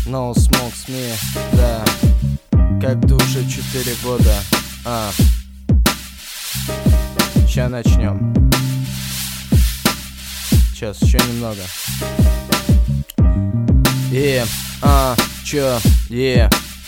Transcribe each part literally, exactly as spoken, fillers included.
No Smoke Me, да. Как ты уже четыре года. А. Сейчас начнем. Сейчас еще немного. И, а, чё, е.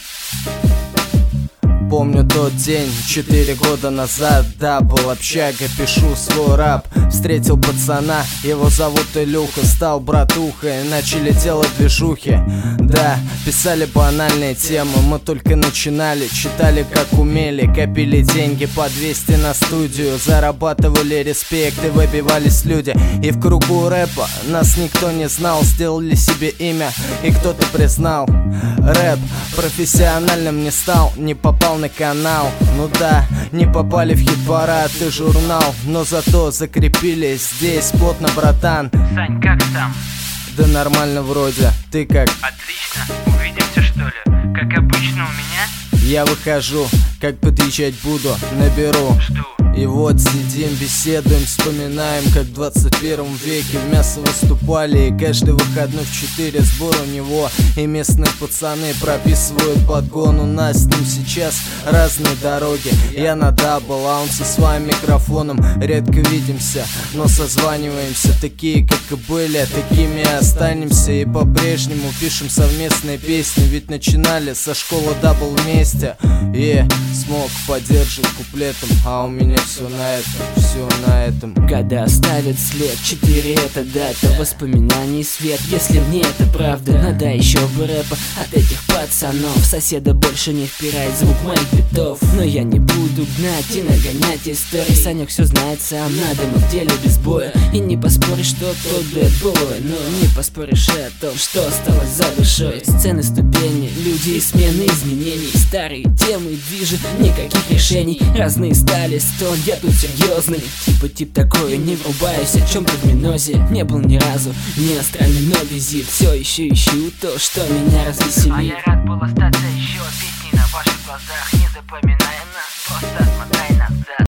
Помню тот день, четыре года назад, да, был общага, пишу свой рэп. Встретил пацана, его зовут Илюха, стал братухой, начали делать движухи. Да, писали банальные темы, мы только начинали, читали как умели, копили деньги по двести на студию, зарабатывали респект и выбивались люди. И в кругу рэпа нас никто не знал, сделали себе имя, и кто-то признал. Рэп профессиональным не стал, не попал на канал. Ну да, не попали в хит-парад и журнал, но зато закрепились здесь плотно, братан. Сань, как там? Да нормально вроде, ты как? Отлично, увидимся что ли? Как обычно у меня? Я выхожу, как подъезжать буду, наберу. Жду. И вот сидим, беседуем, вспоминаем, как в двадцать первом веке в мясо выступали. И каждый выходной в четыре сбор у него. И местные пацаны прописывают подгон. У нас с ним сейчас разные дороги. Я на дабл, а он со своим микрофоном. Редко видимся, но созваниваемся. Такие, как и были, такими и останемся. И по-прежнему пишем совместные песни. Ведь начинали со школы дабл вместе. И смог поддерживать куплетом, а у меня все на этом, все на этом. Года оставят след, четыре это дата воспоминаний свет. Если мне это правда, надо еще бы рэпа от этих пацанов. Соседа больше не впирает звук моих битов. Но я не буду гнать и нагонять истории. Санек все знает сам, надо мы в деле без боя. И не поспоришь, что тот дуэт былой, но не поспоришь и о том, что осталось за душой. Сцены, ступени, люди и смены изменений. Старые темы, движи, никаких решений. Разные стали стон, я тут серьезный. Типа тип такой, не врубаюсь о чем-то в минозе. Не был ни разу, не астральный, но визит. Все еще ищу то, что меня развеселит. А я рад был остаться еще песней на ваших глазах. Не запоминая нас, просто